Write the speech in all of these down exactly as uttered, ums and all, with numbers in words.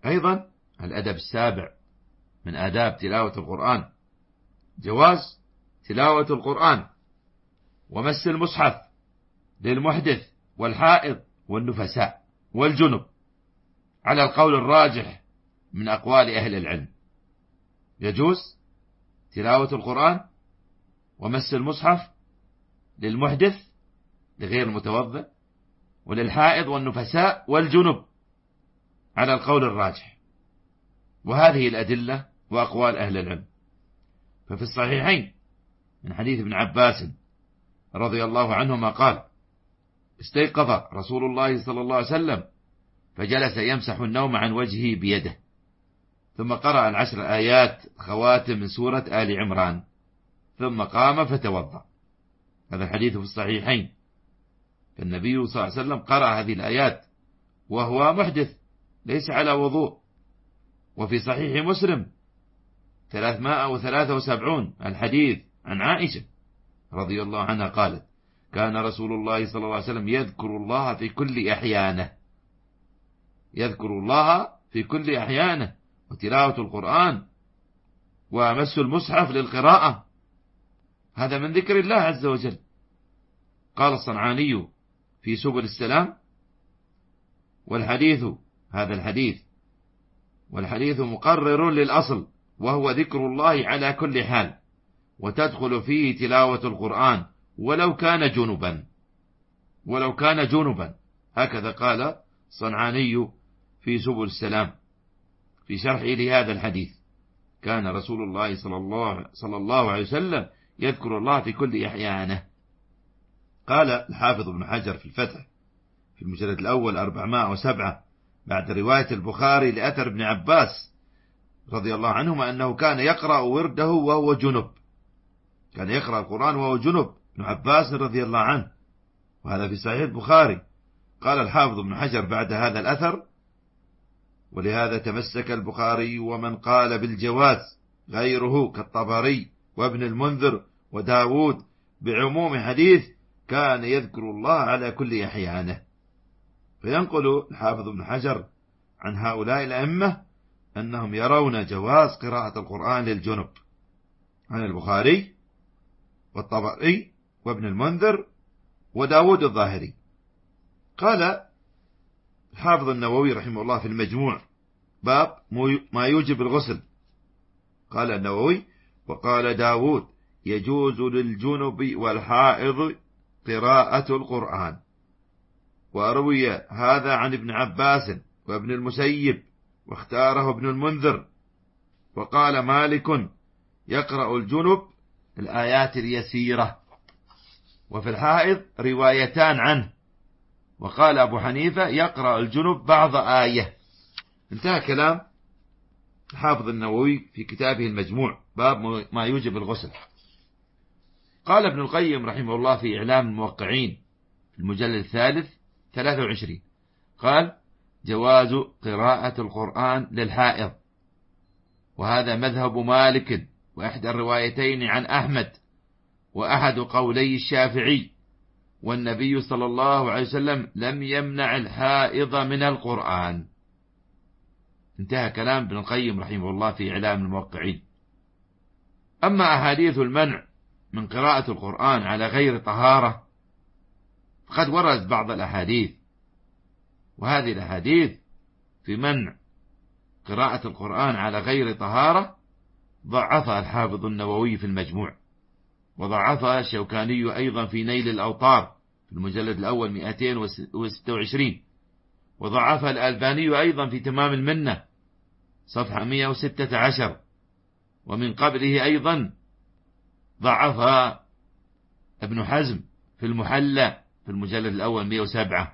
أيضا الأدب السابع من آداب تلاوة القرآن جواز تلاوة القرآن ومس المصحف للمحدث والحائض والنفساء والجنب على القول الراجح من أقوال أهل العلم. يجوز تلاوة القرآن ومس المصحف للمحدث لغير المتوضئ وللحائض والنفساء والجنب على القول الراجح، وهذه الأدلة وأقوال أهل العلم. ففي الصحيحين من حديث ابن عباس رضي الله عنهما قال: استيقظ رسول الله صلى الله عليه وسلم فجلس يمسح النوم عن وجهه بيده، ثم قرأ العشر آيات خواتم من سورة آل عمران، ثم قام فتوضأ. هذا الحديث في الصحيحين. فالنبي صلى الله عليه وسلم قرأ هذه الآيات وهو محدث ليس على وضوء. وفي صحيح مسلم ثلاثمائة وثلاثة وسبعون الحديث عن عائشة رضي الله عنها قالت: كان رسول الله صلى الله عليه وسلم يذكر الله في كل أحيانه يذكر الله في كل أحيانه وتلاوة القرآن ومس المصحف للقراءة، هذا من ذكر الله عز وجل. قال الصنعاني في سبل السلام: والحديث هذا الحديث والحديث مقرر للأصل، وهو ذكر الله على كل حال، وتدخل فيه تلاوة القرآن ولو كان جنبا ولو كان جنبا هكذا قال صنعاني في سبل السلام في شرحه لهذا الحديث. كان رسول الله صلى الله, صلى الله عليه وسلم يذكر الله في كل أحيانه. قال الحافظ ابن حجر في الفتح في المجلد الأول أربعمائة وسبعة بعد رواية البخاري لأثر ابن عباس رضي الله عنهما أنه كان يقرأ ورده وهو جنب، كان يقرأ القرآن وهو جنب ابن عباس رضي الله عنه، وهذا في صحيح البخاري. قال الحافظ ابن حجر بعد هذا الأثر: ولهذا تمسك البخاري ومن قال بالجواز غيره كالطبري وابن المنذر وداود بعموم حديث كان يذكر الله على كل أحيانه. فينقل الحافظ ابن حجر عن هؤلاء الأئمة أنهم يرون جواز قراءة القرآن للجنب عن البخاري والطبري وابن المنذر وداود الظاهري. قال الحافظ النووي رحمه الله في المجموع باب ما يوجب الغسل، قال النووي: وقال داود: يجوز للجنب والحائض قراءة القرآن. وأروي هذا عن ابن عباس وابن المسيب واختاره ابن المنذر. وقال مالك: يقرأ الجنب الآيات اليسيرة. وفي الحائض روايتان عنه. وقال أبو حنيفة: يقرأ الجنب بعض آية. انتهى كلام الحافظ النووي في كتابه المجموع باب ما يوجب الغسل. قال ابن القيم رحمه الله في إعلام الموقعين في المجلد الثالث ثلاثة وعشرين قال: جواز قراءة القرآن للحائض، وهذا مذهب مالك وإحدى الروايتين عن أحمد وأحد قولي الشافعي، والنبي صلى الله عليه وسلم لم يمنع الحائض من القرآن. انتهى كلام ابن القيم رحمه الله في إعلام الموقعين. أما أحاديث المنع من قراءة القرآن على غير طهارة فقد ورد بعض الأحاديث، وهذه الأحاديث في منع قراءة القرآن على غير طهارة ضعفها الحافظ النووي في المجموع، وضعفها الشوكاني أيضا في نيل الأوطار في المجلد الأول مئتين وستة وعشرين، وضعفها الألباني أيضا في تمام المنة صفحة مئة وستة عشر، ومن قبله أيضا ضعفها ابن حزم في المحلى في المجلد الأول مئة وسبعة،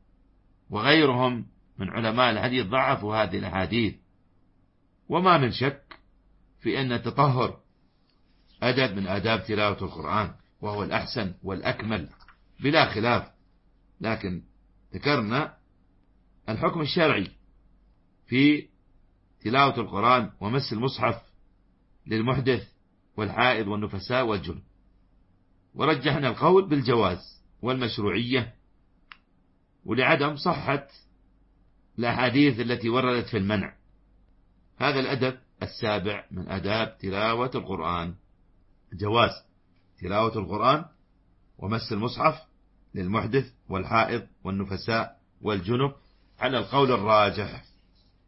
وغيرهم من علماء الحديث ضعفوا هذه الأحاديث. وما من شك في أن التطهر أدب من آداب تلاوة القرآن، وهو الأحسن والأكمل بلا خلاف، لكن ذكرنا الحكم الشرعي في تلاوة القرآن ومس المصحف للمحدث والحائض والنفساء والجنب، ورجحنا القول بالجواز والمشروعية، ولعدم صحة الأحاديث التي وردت في المنع هذا الأدب السابع من آداب تلاوة القرآن، جواز تلاوة القرآن ومس المصحف للمحدث والحائض والنفساء والجنب على القول الراجح.